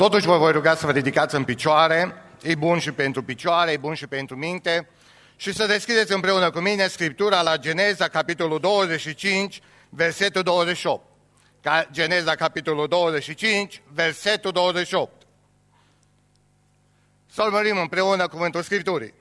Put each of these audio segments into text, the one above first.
Totuși vă voi ruga să vă ridicați în picioare, e bun și pentru picioare, e bun și pentru minte, și să deschideți împreună cu mine Scriptura la Geneza, capitolul 25, versetul 28. Geneza, capitolul 25, versetul 28. Să urmărim împreună cuvântul Scripturii.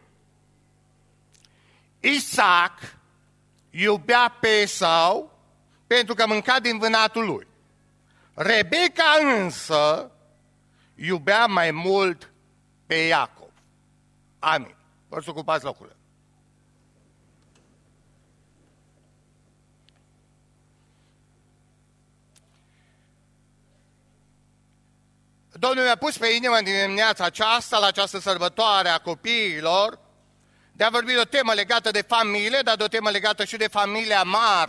Isaac iubea pe Esau pentru că mânca din vânatul lui. Rebecca însă iubea mai mult pe Iacov. Amin. Vă să ocupați locurile. Domnul mi-a pus pe inimă în dimineața aceasta, la această sărbătoare a copiilor, de a vorbi de o temă legată de familie, dar de o temă legată și de familia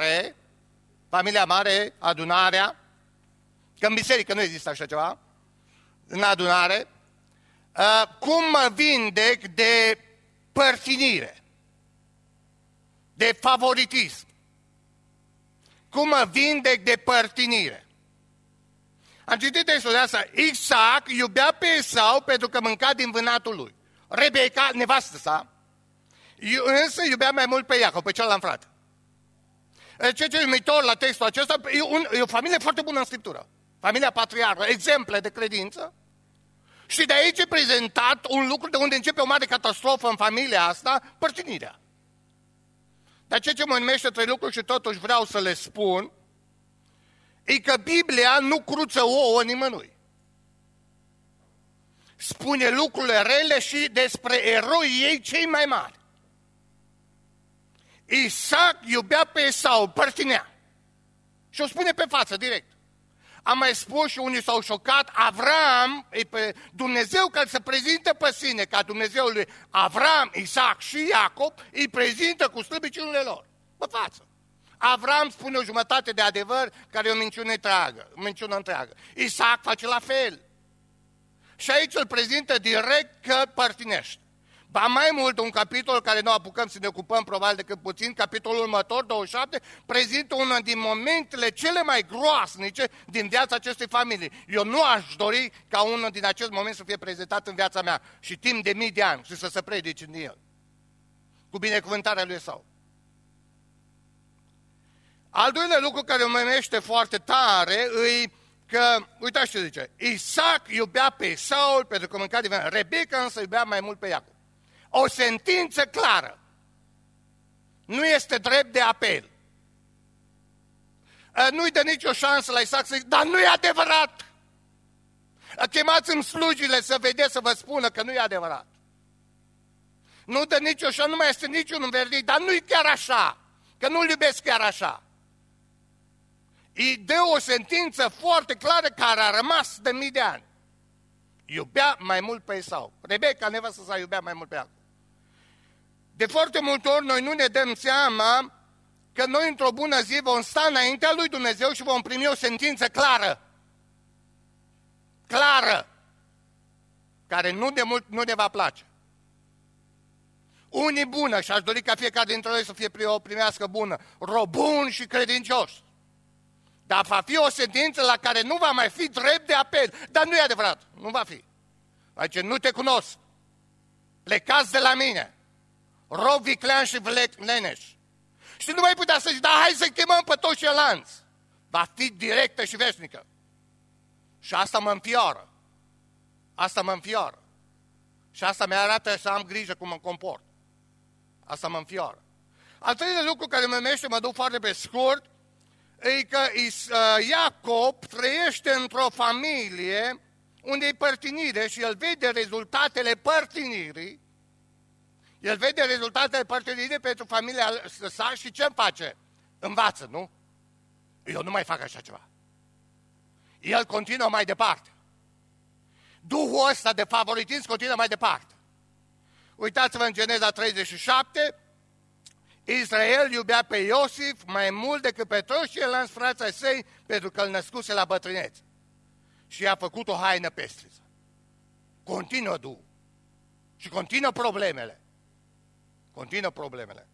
mare, adunarea, că în biserică nu există așa ceva, în adunare, cum mă vindec de părtinire, de favoritism, cum mă vindec de părtinire. Am citit textul de asta, Isaac iubea pe Esau pentru că mânca din vânatul lui. Rebecca, nevastă sa, însă iubea mai mult pe Iacov, pe celălalt frate. Ce e uimitor la textul acesta, e o familie foarte bună în Scriptură. Familia patriarhă, exemple de credință. Și de aici e prezentat un lucru de unde începe o mare catastrofă în familia asta, părtinirea. Dar ce mă numește trei lucruri și totuși vreau să le spun, e că Biblia nu cruță ouă nimănui. Spune lucrurile rele și despre eroii ei cei mai mari. Isaac iubea pe Esau, părtinea. Și o spune pe față, direct. Am mai spus și unii s-au șocat, Avram, e pe Dumnezeu care se prezintă pe sine, ca Dumnezeul lui Avram, Isaac și Iacov, îi prezintă cu slăbiciunile lor. Pe față. Avram spune o jumătate de adevăr care e o minciună întreagă. Isaac face la fel. Și aici îl prezintă direct că părtinește. Ba mai mult, un capitol care nu apucăm să ne ocupăm probabil decât puțin, capitolul următor, 27, prezintă unul din momentele cele mai groasnice din viața acestei familii. Eu nu aș dori ca unul din acest moment să fie prezentat în viața mea și timp de mii de ani și să se predice în el. Cu binecuvântarea lui Esau. Al doilea lucru care mă uimește foarte tare e că, uitați ce zice, Isaac iubea pe Esau pentru că mânca din vânatul. Rebecca însă iubea mai mult pe Iacov. O sentință clară. Nu este drept de apel. Nu-i dă nicio șansă la Isaac să zic, dar nu e adevărat. Chemați-mi slujile să vedeți, să vă spună că nu e adevărat. Nu dă nicio șansă, nu mai este niciun verdict, dar nu-i chiar așa, că nu-l iubesc chiar așa. Îi dă o sentință foarte clară care a rămas de mii de ani. Iubea mai mult pe Esau. Rebecca, nevastă sa, iubea mai mult pe Iacov. De foarte multe ori noi nu ne dăm seama că noi într-o bună zi vom sta înaintea lui Dumnezeu și vom primi o sentință clară. Clară. Care nu de mult nu ne va place. Unii bună și aș dori ca fiecare dintre noi să fie o primească bună. Bun și credincios. Dar va fi o sentință la care nu va mai fi drept de apel. Dar nu e adevărat. Nu va fi. Adică nu te cunosc. Plecați de la mine. Rob viclean și leneș. Și nu mai putea să zici, dar hai să chemăm pe toți ceilalți. Va fi directă și veșnică. Și asta mă înfioră. Asta mă înfioră. Și asta mi arată să am grijă cum mă comport. Asta mă înfioră. Al treilea lucru care mă mește, mă duc foarte pe scurt, e că Iacov trăiește într-o familie unde e părtinire și el vede rezultatele părtinirii. El vede rezultatele părtinirii pentru familia sa și ce face? Învață, nu? Eu nu mai fac așa ceva. El continuă mai departe. Duhul ăsta de favoritism continuă mai departe. Uitați-vă în Geneza 37, Israel iubea pe Iosif mai mult decât pe toți ceilalți frați ai săi pentru că îl născuse la bătrânețe. Și i-a făcut o haină pestriză. Continuă Duhul. Și continuă problemele. Continuă problemele.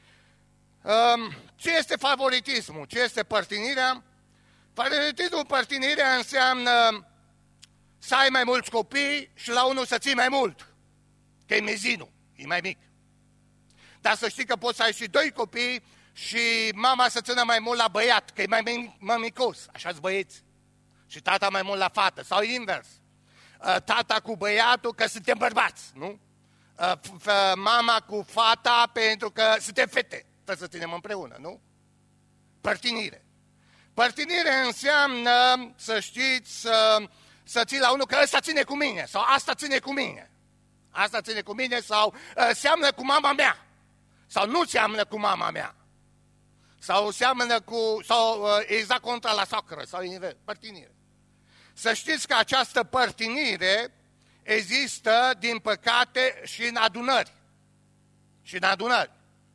Ce este favoritismul? Ce este părtinirea? Favoritismul, părtinirea înseamnă să ai mai mulți copii și la unul să ții mai mult, că e mezinul, e mai mic. Dar să știi că poți să ai și 2 copii și mama să țină mai mult la băiat, că e mai micos, așa-s băieți. Și tata mai mult la fată, sau invers. Tata cu băiatul, că suntem bărbați, nu? Mama cu fata, pentru că suntem fete. Trebuie să ținem împreună, nu? Părtinire. Părtinire înseamnă, să știți, să ții la unul, că ăsta ține cu mine, sau asta ține cu mine. Asta ține cu mine, sau seamănă cu mama mea, sau nu seamănă cu mama mea. Sau seamănă cu, sau exact contra la socră, sau invers, părtinire. Să știți că această părtinire există, din păcate, și în adunări. Și în adunări.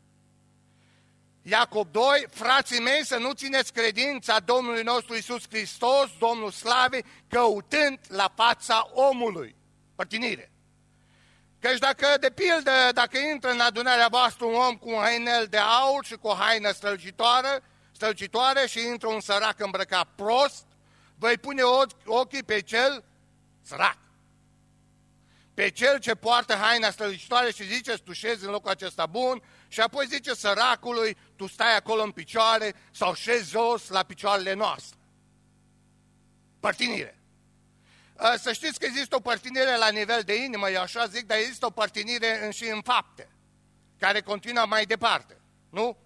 Iacob 2, frații mei, să nu țineți credința Domnului nostru Iisus Hristos, Domnul Slavei, căutând la fața omului. Părtinire. Căci dacă, de pildă, dacă intră în adunarea voastră un om cu un hainel de aur și cu o haină strălucitoare și intră un sărac îmbrăcat prost, voi pune ochii pe cel sărac. Pe cel ce poartă haina strălucitoare și zice, tu șezi în locul acesta bun, și apoi zice săracului, tu stai acolo în picioare sau șezi jos la picioarele noastre. Părtinire. Să știți că există o părtinire la nivel de inimă, eu așa zic, dar există o părtinire și în fapte, care continuă mai departe, nu?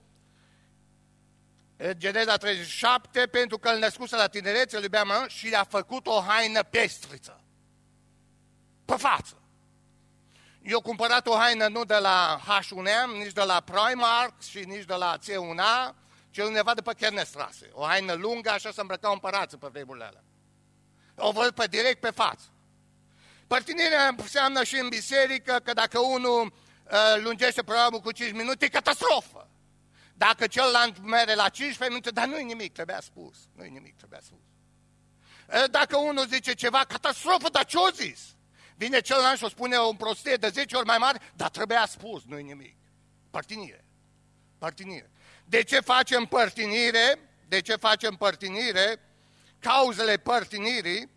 Geneza 37, pentru că îl născuse la tinerețe, îl iubea și i-a făcut o haină pestriță, pe față. Eu cumpărat o haină nu de la H&M, nici de la Primark și nici de la C1A, ci undeva de pe Kernestrasse. O haină lungă, așa se îmbrăcau împărații pe vremurile alea. O văd pe direct pe față. Părtinirea înseamnă și în biserică că dacă unul lungește programul cu 5 minute, e catastrofă. Dacă celălalt mere la 15 minute, dar nu-i nimic, trebuia spus. Nu-i nimic, trebuia spus. Dacă unul zice ceva, catastrofă, dar ce-o zis? Vine celălalt și o spune o prostie de 10 ori mai mare, dar trebuia spus, nu-i nimic. Părtinire. Părtinire. De ce facem părtinire? De ce facem părtinire? Cauzele părtinirii,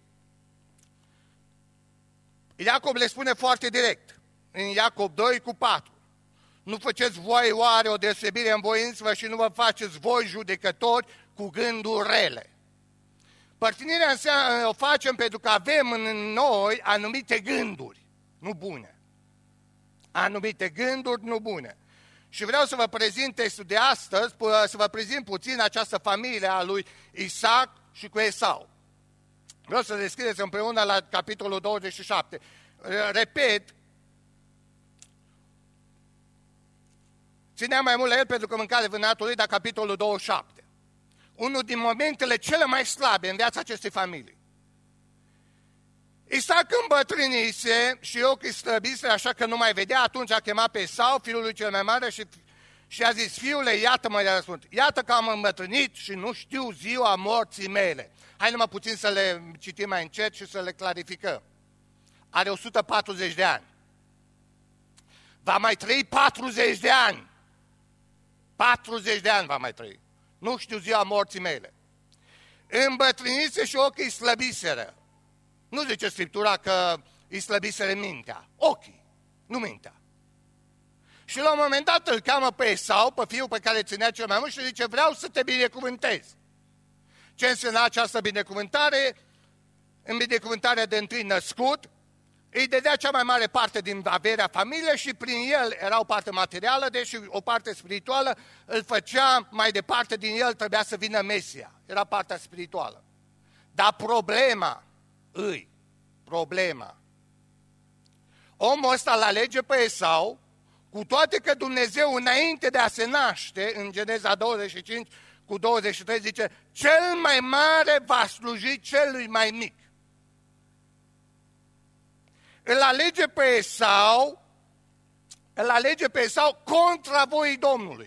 Iacob le spune foarte direct, în Iacob 2:4. Nu faceți voi oare o deosebire în voință și nu vă faceți voi judecători cu gânduri rele. Părtinirea înseamnă, o facem pentru că avem în noi anumite gânduri, nu bune. Anumite gânduri, nu bune. Și vreau să vă prezint textul de astăzi, să vă prezint puțin această familie a lui Isaac și cu Esau. Vreau să deschideți împreună la capitolul 27. Repet, țineam mai mult la el pentru că mânca de vânatul lui, dar capitolul 27. Unul din momentele cele mai slabe în viața acestei familii. Isaac îmbătrânise și ochii slăbise, așa că nu mai vedea, atunci a chemat pe Esau, fiul lui cel mai mare, și a zis, fiule, iată-mă, i-a răspuns, iată că am îmbătrânit și nu știu ziua morții mele. Hai numai puțin să le citim mai încet și să le clarificăm. Are 140 de ani. Va mai trăi 40 de ani. 40 de ani va mai trăi. Nu știu ziua morții mele. Îmbătrânise și ochii slăbiseră. Nu zice Scriptura că îi slăbiseră mintea. Ochii, nu mintea. Și la un moment dat îl cheamă pe Esau, pe fiul pe care ținea cel mai mult și zice, vreau să te binecuvântez. Ce însemna această binecuvântare? În binecuvântarea de întâi născut, îi dădea cea mai mare parte din averea familiei și prin el era o parte materială, deși o parte spirituală îl făcea mai departe, din el trebuia să vină Mesia. Era partea spirituală. Dar problema. Omul ăsta îl alege pe Esau, cu toate că Dumnezeu înainte de a se naște, în Geneza 25:23 zice, cel mai mare va sluji celui mai mic. Îl alege pe Esau contra voii Domnului.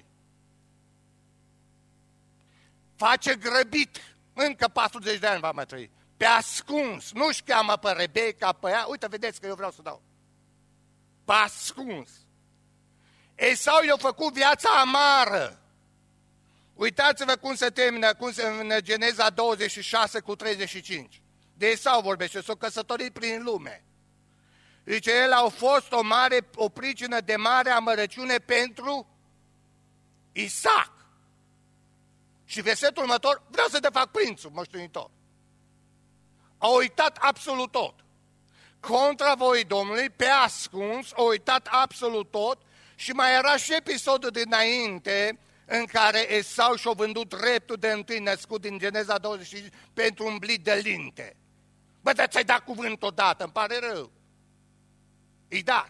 Face grăbit, încă 40 de ani va mai trăi. Pe ascuns, nu-și cheamă pe Rebecca, pe ea. Uite, vedeți că eu vreau să dau. Pe ascuns. Esau i-a făcut viața amară. Uitați-vă cum se termină Geneza 26:35. De Esau vorbește, s-au căsătorit prin lume. Zice, ele au fost o pricină de mare amărăciune pentru Isaac. Și versetul următor, vreau să te fac prințul, moștenitor. A uitat absolut tot. Contra voii Domnului, pe ascuns, a uitat absolut tot și mai era și episodul dinainte în care Esau și-a vândut dreptul de întâi născut din Geneza 25 pentru un blit de linte. Bă, dar ți-ai dat cuvânt odată, îmi pare rău. I dat.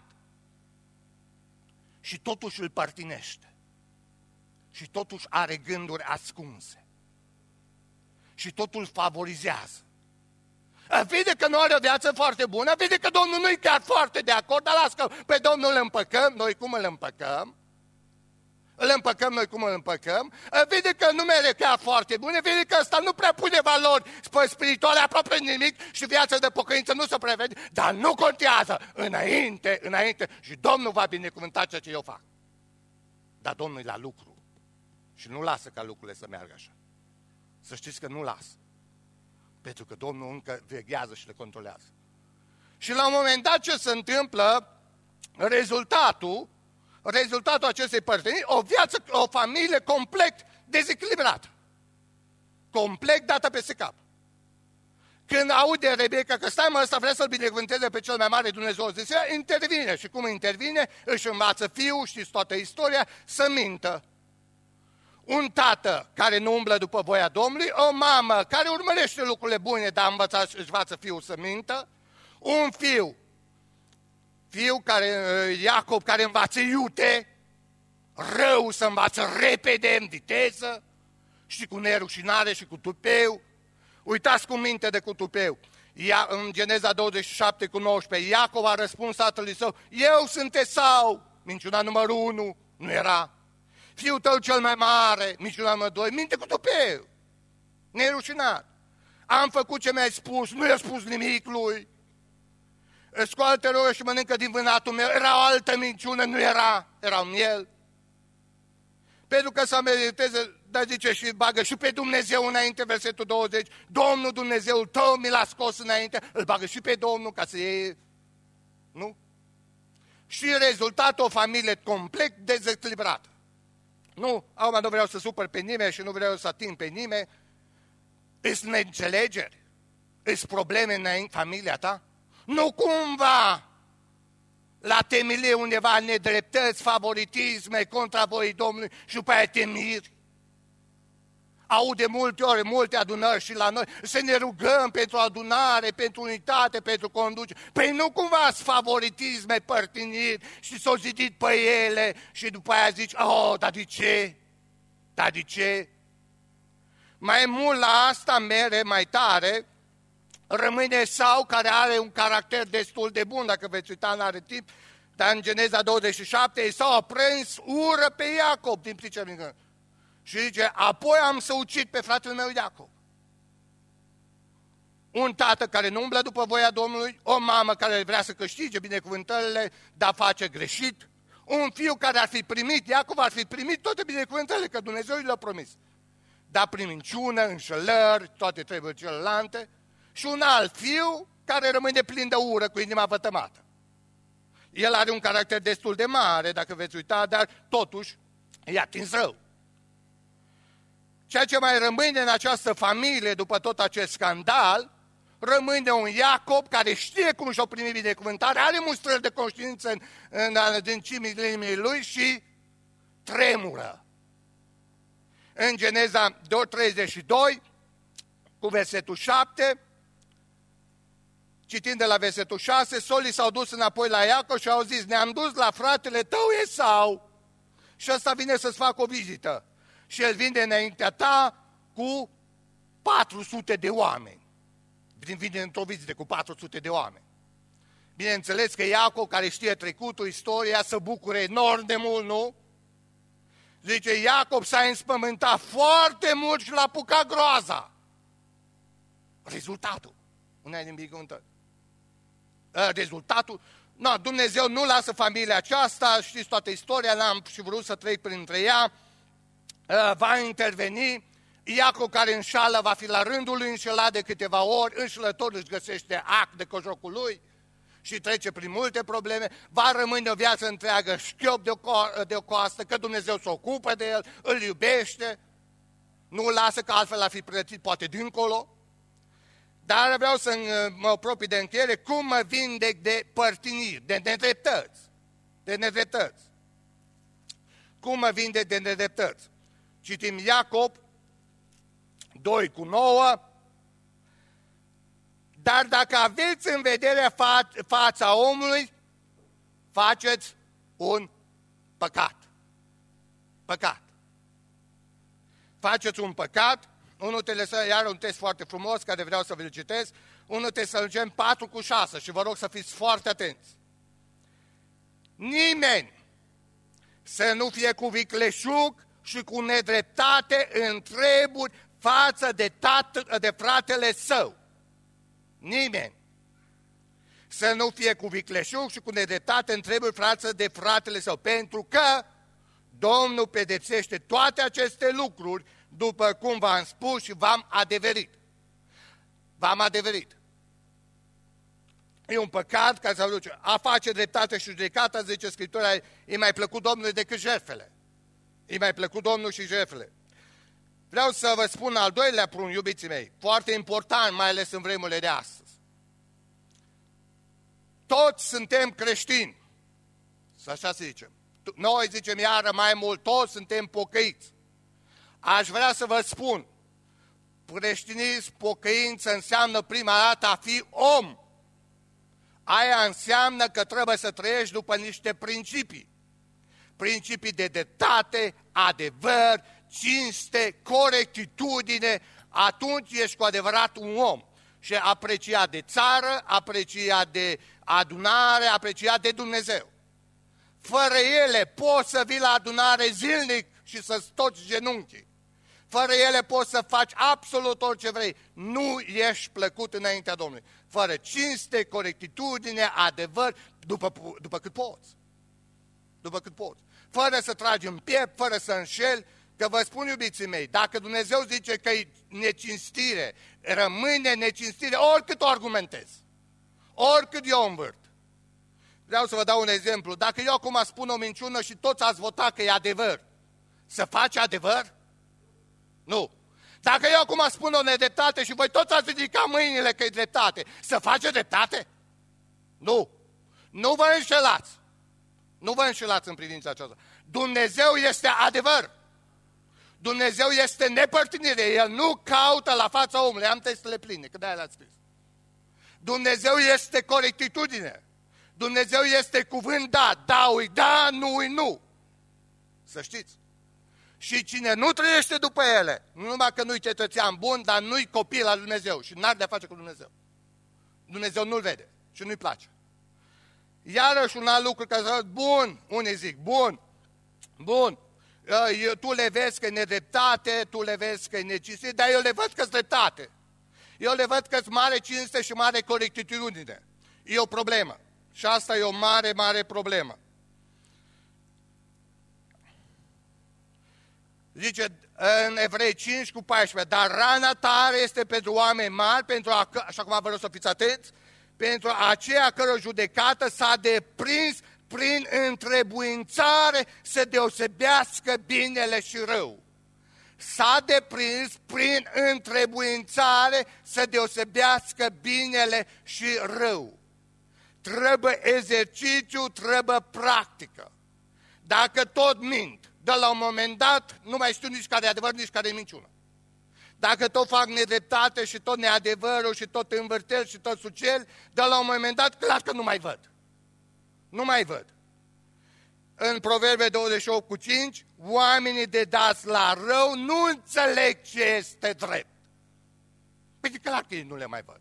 Și totuși îl părtinește. Și totuși are gânduri ascunse. Și totul favorizează. Vede că nu are o viață foarte bună, vede că Domnul nu e chiar foarte de acord, dar las că pe Domnul îl împăcăm, noi cum îl împăcăm? Îl împăcăm noi cum îl împăcăm, vede că nu merge chiar foarte bune, vede că ăsta nu prea pune valori spirituale aproape nimic și viața de pocăință nu se prevede, dar nu contează, înainte și Domnul va binecuvânta ceea ce eu fac. Dar Domnul e la lucru și nu lasă ca lucrurile să meargă așa. Să știți că nu lasă, pentru că Domnul încă veghează și le controlează. Și la un moment dat ce se întâmplă, rezultatul acestei părteniri, o familie complet dezechilibrată. Complet dată peste cap. Când aude Rebecca că stai mă, ăsta vrea să-l binecuvânteze pe cel mai mare Dumnezeu, zice, intervine. Și cum intervine? Își învață fiul, știți toată istoria, să mintă. Un tată care nu umblă după voia Domnului, o mamă care urmărește lucrurile bune, dar își învață fiul să mintă, un fiu care, Iacob, care învață iute, rău să învață repede, în viteză, și cu nerușinare și cu tupeu. Uitați cum minte de cu tupeu. În Geneza 27 cu 19, Iacob a răspuns tatălui său, eu sunt Esau, minciuna numărul 1, nu era. Fiul tău cel mai mare, minciuna numărul 2, minte cu tupeu, nerușinat. Am făcut ce mi-ai spus, nu i-a spus nimic lui. Scoală-te roia și mănâncă din vânatul meu. Era o altă minciună, nu era miel. Pentru că să mediteze, dar zice și bagă și pe Dumnezeu înainte, versetul 20, Domnul Dumnezeul tău mi l-a scos înainte, îl bagă și pe Domnul ca să iei, nu? Și rezultatul, o familie complet dezechilibrată. Nu, acum nu vreau să supăr pe nimeni și nu vreau să ating pe nimeni, îs neînțelegeri, îs probleme în familia ta. Nu cumva la temelie undeva nedreptăți, favoritisme contra voii Domnului și după aia te miri. Aude multe ori, multe adunări și la noi, să ne rugăm pentru adunare, pentru unitate, pentru conducere. Păi nu cumva sunt favoritisme, părtiniri și s-au zidit pe ele și după aia zici, dar de ce? Dar de ce? Mai mult la asta mere mai tare, rămâne Esau, care are un caracter destul de bun, dacă veți uita, n-are timp, dar în Geneza 27, Esau a prins ură pe Iacob din pricina. Și zice, apoi am să ucid pe fratele meu Iacob. Un tată care nu umblă după voia Domnului, o mamă care vrea să câștige binecuvântările, dar face greșit, un fiu care ar fi primit, Iacob ar fi primit toate binecuvântările, că Dumnezeu i-a promis. Dar prin minciună, înșelări, toate trebuie celelalte, și un alt fiu care rămâne plin de ură, cu inima vătămată. El are un caracter destul de mare, dacă veți uita, dar totuși i-a atins rău. Ceea ce mai rămâne în această familie, după tot acest scandal, rămâne un Iacob care știe cum și-o primi binecuvântare, are mustrări de conștiință în adâncimile inimii lui și tremură. În Geneza 32, cu versetul 7, citind de la versetul 6, solii s-au dus înapoi la Iacob și au zis, ne-am dus la fratele tău Esau și ăsta vine să-ți facă o vizită. Și el vine înaintea ta cu 400 de oameni. Vine într-o vizită cu 400 de oameni. Bineînțeles că Iacob, care știe trecutul, istoria, se bucură enorm de mult, nu? Zice, Iacob s-a înspământat foarte mult și l-a apucat groaza. Rezultatul. Una din binecuvântări. Rezultatul. No, Dumnezeu nu lasă familia aceasta, știți toată istoria, n-am și vrut să trec printre ea, va interveni, Iacov care înșală va fi la rândul lui înșelat de câteva ori, înșelător își găsește ac de cojocul lui și trece prin multe probleme, va rămâne o viață întreagă șchiop de o coastă, că Dumnezeu se ocupă de el, îl iubește, nu îl lasă, că altfel ar fi plătit poate dincolo. Dar vreau să mă apropii de încheiere, cum mă vindec de părtiniri, de nedreptăți. De nedreptăți. Cum mă vindec de nedreptăți? Citim Iacob 2:9. Dar dacă aveți în vedere fața omului, faceți un păcat. Păcat. Faceți un păcat. Iar un text foarte frumos, care vreau să vi-l citesc, 1 Tesaloniceneni 4:6 și vă rog să fiți foarte atenți. Nimeni să nu fie cu vicleșug și cu nedreptate în treburi față de fratele său. Nimeni să nu fie cu vicleșug și cu nedreptate în treburi față de fratele său, pentru că Domnul pedepsește toate aceste lucruri, după cum v-am spus și v-am adeverit. V-am adeverit. E un păcat ca să aduce. A face dreptate și judecata, zice Scriptura, e mai plăcut Domnului decât jertfele. E mai plăcut Domnul și jertfele. Vreau să vă spun al doilea prunc, iubiții mei, foarte important, mai ales în vremurile de astăzi. Toți suntem creștini. Așa se zice. Noi zicem iară mai mult, toți suntem pocăiți. Aș vrea să vă spun, creștinism, pocăință înseamnă prima dată a fi om. Aia înseamnă că trebuie să trăiești după niște principii. Principii de dreptate, adevăr, cinste, corectitudine, atunci ești cu adevărat un om. Și apreciat de țară, apreciat de adunare, apreciat de Dumnezeu. Fără ele poți să vii la adunare zilnic și să stoci genunchii. Fără ele poți să faci absolut orice vrei. Nu ești plăcut înaintea Domnului. Fără cinste, corectitudine, adevăr, după cât poți. După cât poți. Fără să tragi în piept, fără să înșeli, că vă spun, iubiții mei, dacă Dumnezeu zice că e necinstire, rămâne necinstire, oricât o argumentez, oricât eu învârt. Vreau să vă dau un exemplu. Dacă eu acum spun o minciună și toți ați votat că e adevăr, să faci adevăr? Nu. Dacă eu acum spun o nedreptate și voi toți ați ridicat mâinile că e dreptate, să face dreptate? Nu. Nu vă înșelați. Nu vă înșelați în privința aceasta. Dumnezeu este adevăr. Dumnezeu este nepărtinire. El nu caută la fața omului. Am textele pline, că de-aia l-ați scris. Dumnezeu este corectitudine. Dumnezeu este cuvânt dat. Da-ui da, nu-ui nu. Să știți. Și cine nu trăiește după ele, nu numai că nu-i cetățean bun, dar nu-i copil al Dumnezeu și n-are de-a face cu Dumnezeu. Dumnezeu nu-l vede și nu-i place. Iarăși un alt lucru, că zic, bun, unii zic, bun, tu le vezi că e nedreptate, tu le vezi că e necinstire, dar eu le văd că-s dreptate. Eu le văd că-s mare cinste și mare corectitudine. E o problemă. Și asta e o mare, mare problemă. Zice în Evrei 5:14, dar rana tare este pentru oameni mari, așa cum vă rog să fiți atenți, pentru aceea căror judecată s-a deprins prin întrebuințare să deosebească binele și rău. S-a deprins prin întrebuințare să deosebească binele și rău. Trebuie exercițiu, trebuie practică. Dacă tot mint, de la un moment dat nu mai știu nici care e adevăr, nici care e minciună. Dacă tot fac nedreptate și tot neadevărul și tot învârtel și tot sucel, de la un moment dat, clar că nu mai văd. Nu mai văd. În Proverbe 28:5, oamenii de dați la rău nu înțeleg ce este drept. Păi clar că ei nu le mai văd.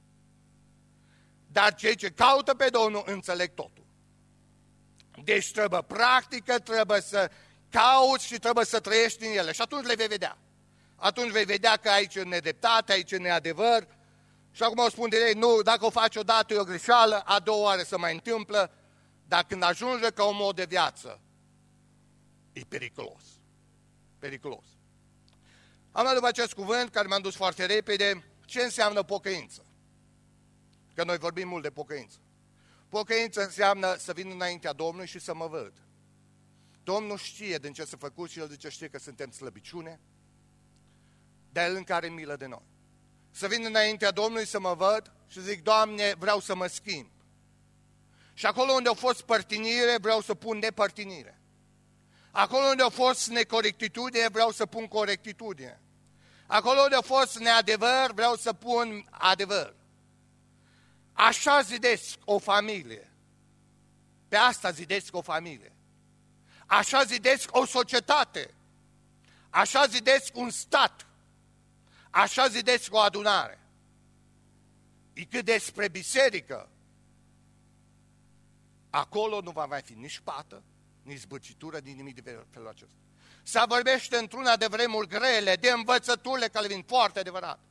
Dar cei ce caută pe Domnul înțeleg totul. Deci trebuie practică, trebuie să cauți și trebuie să trăiești în ele. Și atunci le vei vedea. Atunci vei vedea că aici e nedreptate, aici e neadevăr. Și acum o spun direct, nu, dacă o faci odată e o greșeală, a doua oară se mai întâmplă, dar când ajunge ca un mod de viață, e periculos. Periculos. Am luat după acest cuvânt, care m-am dus foarte repede, ce înseamnă pocăință. Că noi vorbim mult de pocăință. Pocăință înseamnă să vin înaintea Domnului și să mă văd. Domnul știe din ce s-a făcut și El zice, știe că suntem slăbiciune, dar El încă are milă de noi. Să vin înaintea Domnului să mă văd și zic, Doamne, vreau să mă schimb. Și acolo unde a fost părtinire, vreau să pun nepărtinire. Acolo unde a fost necorectitudine, vreau să pun corectitudine. Acolo unde a fost neadevăr, vreau să pun adevăr. Așa zidesc o familie. Pe asta zidesc o familie. Așa zidesc o societate. Așa zidesc un stat. Așa zidesc o adunare. E cât despre biserică, acolo nu va mai fi nici pată, nici zbârcitură, nici nimic de felul acesta. Se vorbește într-una de vremuri grele, de învățăturile care vin foarte adevărat.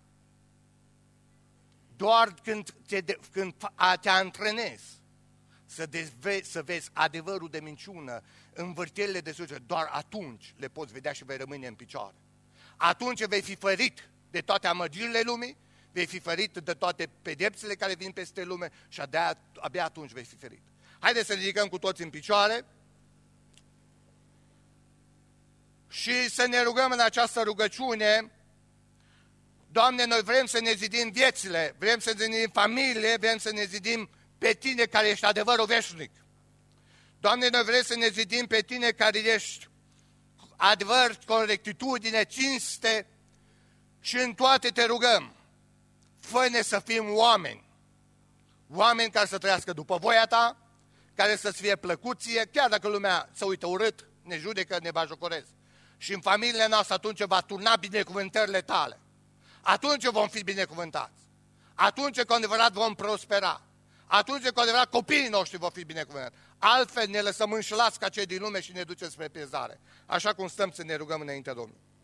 Doar când te antrenezi să vezi adevărul de minciună, învârtirile de sugere, doar atunci le poți vedea și vei rămâne în picioare. Atunci vei fi ferit de toate amăgirile lumii, vei fi ferit de toate pedepsele care vin peste lume și abia atunci vei fi ferit. Haideți să ridicăm cu toți în picioare și să ne rugăm în această rugăciune. Doamne, noi vrem să ne zidim viețile, vrem să ne zidim familie, vrem să ne zidim pe Tine care ești adevărul veșnic. Doamne, noi vrem să ne zidim pe Tine care ești adevăr, corectitudine, cinste și în toate te rugăm. Fă-ne să fim oameni, oameni care să trăiască după voia Ta, care să-ți fie plăcut ție, chiar dacă lumea se uită urât, ne judecă, ne bajocoresc. Și în familiile noastre atunci va turna binecuvântările Tale. Atunci vom fi binecuvântați. Atunci cu adevărat vom prospera. Atunci cu adevărat copiii noștri vor fi binecuvântați. Altfel ne lăsăm înșelați ca cei din lume și ne ducem spre pierzare. Așa cum stăm să ne rugăm înaintea Domnului.